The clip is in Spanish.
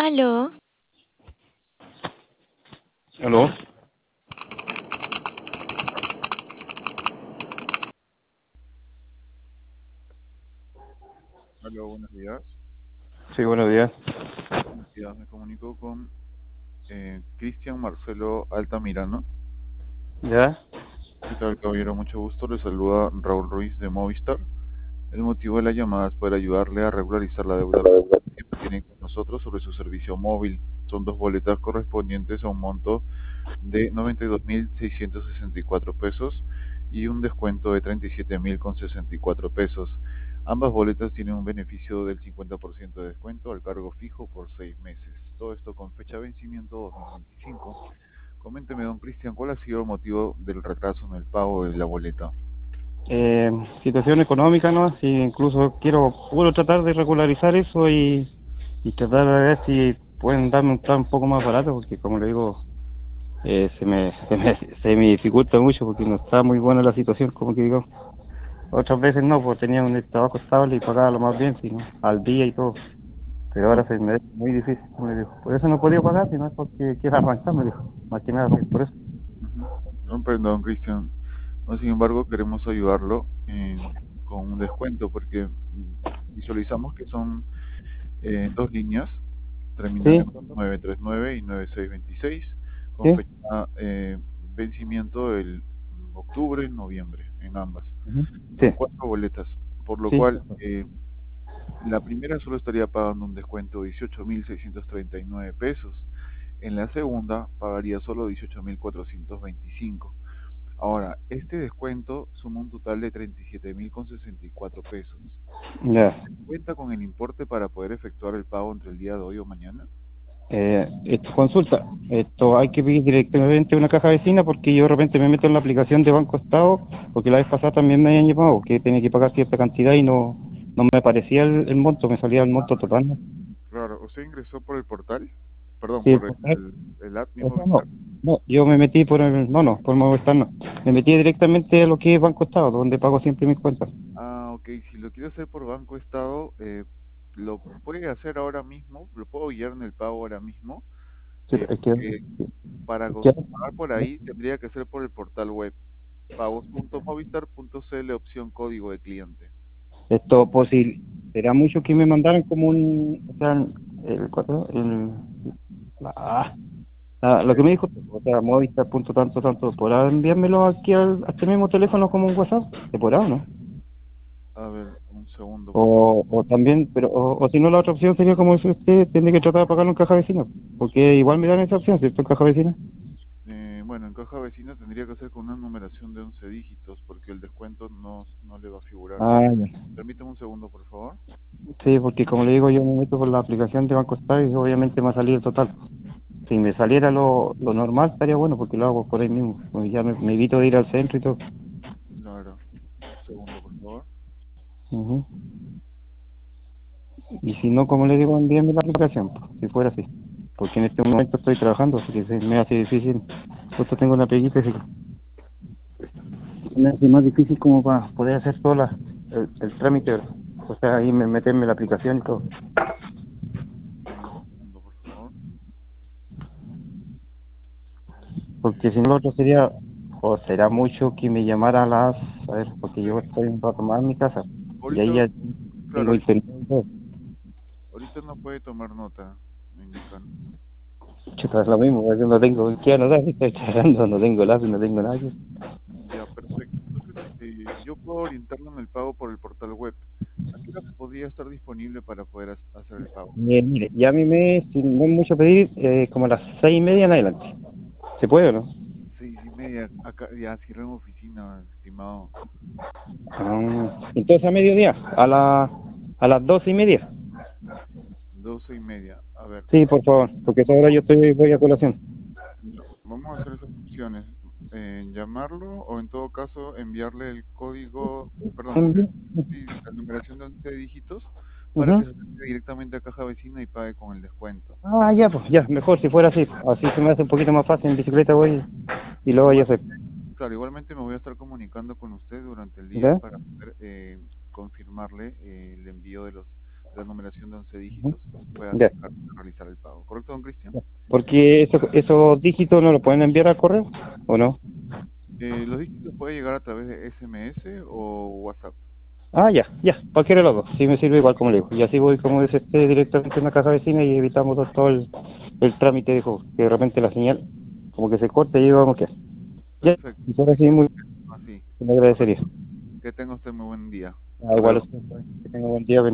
Aló, ¿Aló? Hola, buenos días. Sí, buenos días. Buenos días, me comunico con Cristian Marcelo Altamirano. ¿Ya? ¿Qué tal, caballero? Mucho gusto. Le saluda Raúl Ruiz de Movistar. El motivo de la llamada es para ayudarle a regularizar la deuda que tiene con nosotros sobre su servicio móvil. Son dos boletas correspondientes a un monto de 92.664 pesos y un descuento de 37.064 pesos. Ambas boletas tienen un beneficio del 50% de descuento al cargo fijo por 6 meses. Todo esto con fecha de vencimiento 2025. Coménteme, don Cristian, ¿cuál ha sido el motivo del retraso en el pago de la boleta? Situación económica, ¿no? Sí, incluso quiero tratar de regularizar eso y tratar de ver si pueden darme un plan un poco más barato, porque como le digo, se me dificulta mucho porque no está muy buena la situación, como que digo. Otras veces no, pues tenía un trabajo estable y pagaba lo más bien, sino al día y todo. Pero No, ahora se me es muy difícil, como le digo. Por eso no he podido pagar, sino es porque quiero arrancar, me dijo. Más que nada, por eso. ujú. Comprendo, don Cristian. No, sin embargo, queremos ayudarlo con un descuento porque visualizamos que son dos líneas, terminan Sí, en 939 y 9626, con sí. fecha vencimiento el octubre, noviembre, en ambas. Ujú. Sí, Son cuatro boletas, por lo sí. cual la primera solo estaría pagando un descuento de 18.639 pesos. En la segunda pagaría solo 18.425. Ahora, este descuento suma un total de 37.064 pesos. Ya. ¿Cuenta con el importe para poder efectuar el pago entre el día de hoy o mañana? Consulta, esto hay que pedir directamente a una caja vecina porque yo de repente me meto en la aplicación de Banco Estado, porque la vez pasada también me habían llamado que tenía que pagar cierta cantidad y no me aparecía el monto, me salía el monto total, ¿no? Claro, ¿usted ingresó por el portal? Perdón, Sí, por pues, ¿eh? el app Mi O sea, no, Movistar. no, yo me metí por Movistar no, me metí directamente a lo que es Banco Estado, donde pago siempre mis cuentas. Ah, ok, si lo quiere hacer por Banco Estado, lo puede hacer ahora mismo, lo puedo guiar en el pago ahora mismo, Sí, porque para es que- pagar por ahí tendría que ser por el portal web, pagos.movistar.cl, opción código de cliente. esto posible, será mucho que me mandaran como o sea, lo que me dijo, o sea, Movistar punto tanto, tanto, ¿podrá enviármelo aquí a este mismo teléfono como un WhatsApp? ¿Se podrá o no? A ver, un segundo, por favor. O también, o si no, la otra opción sería como si usted tiene que tratar de pagarlo en caja vecina, porque igual me dan esa opción, ¿cierto? En caja vecina. Bueno, en caja vecina tendría que ser con una numeración de 11 dígitos, porque el descuento no le va a figurar. Ah, ya. Permítame un segundo, por favor. Sí, porque como le digo, yo me meto por la aplicación de Banco Estado y obviamente me va a salir el total. Si me saliera lo normal estaría bueno porque lo hago por ahí mismo, pues ya me evito de ir al centro y todo. Claro, un segundo, por favor. Ujú. Y si no, como le digo, envíenme la aplicación, pues, si fuera así. Porque en este momento estoy trabajando, así que se me hace difícil. Justo tengo una peguita, así que se me hace más difícil como para poder hacer sola el trámite. O sea, ahí meterme la aplicación y todo. Un segundo, por favor. Porque si no, lo otro sería, o será mucho que me llamara a a ver, porque yo estoy un rato más en mi casa. Y ahí Ahorita, ya claro, tengo internet y todo. ahorita no puede tomar nota, me indican. Chuta, es lo mismo, yo no tengo, ¿qué anotar? Estoy trabajando, no tengo lápiz, no tengo nada. Ya, perfecto. Entonces, yo puedo orientarlo en el pago por el portal web. ¿A qué hora podría estar disponible para poder hacer el pago? Mire, ya a mí si no es mucho pedir, como a las 6:30 en adelante. ¿Se puede o no? 6:30, acá ya cierran oficina, estimado. Entonces a mediodía, a las 12:30. 12:30. A ver, Sí, por favor, porque a esa hora yo voy a colación. no, vamos a hacer esas opciones. Llamarlo o en todo caso enviarle el código, perdón, Ujú. sí, la numeración de 11 dígitos para que Ujú. se acerque directamente a caja vecina y pague con el descuento. Ya, pues, ya, mejor si fuera así. Así se me hace un poquito más fácil, en bicicleta voy y luego ya Igual, sé. claro, igualmente me voy a estar comunicando con usted durante el día ¿Ya? para poder confirmarle el envío de la numeración de 11 Ujú. dígitos, puede Ya. acercarse a realizar el pago. ¿Correcto, don Cristian? Porque esos dígitos no lo pueden enviar al correo, ¿o no? Los dígitos pueden llegar a través de SMS o WhatsApp. Ah, ya, ya, cualquiera de los dos. Sí me sirve igual como le digo. Y así voy, como dice este, directamente a una casa vecina y evitamos todo el trámite, dijo, que de repente la señal como que se corta y ahí vamos que. Ya, Perfecto, y don ahora sí, Cristian. Así. me agradecería. Perfecto. Que tenga usted muy buen día. Ah, Hasta igual, luego. usted, que tenga buen día.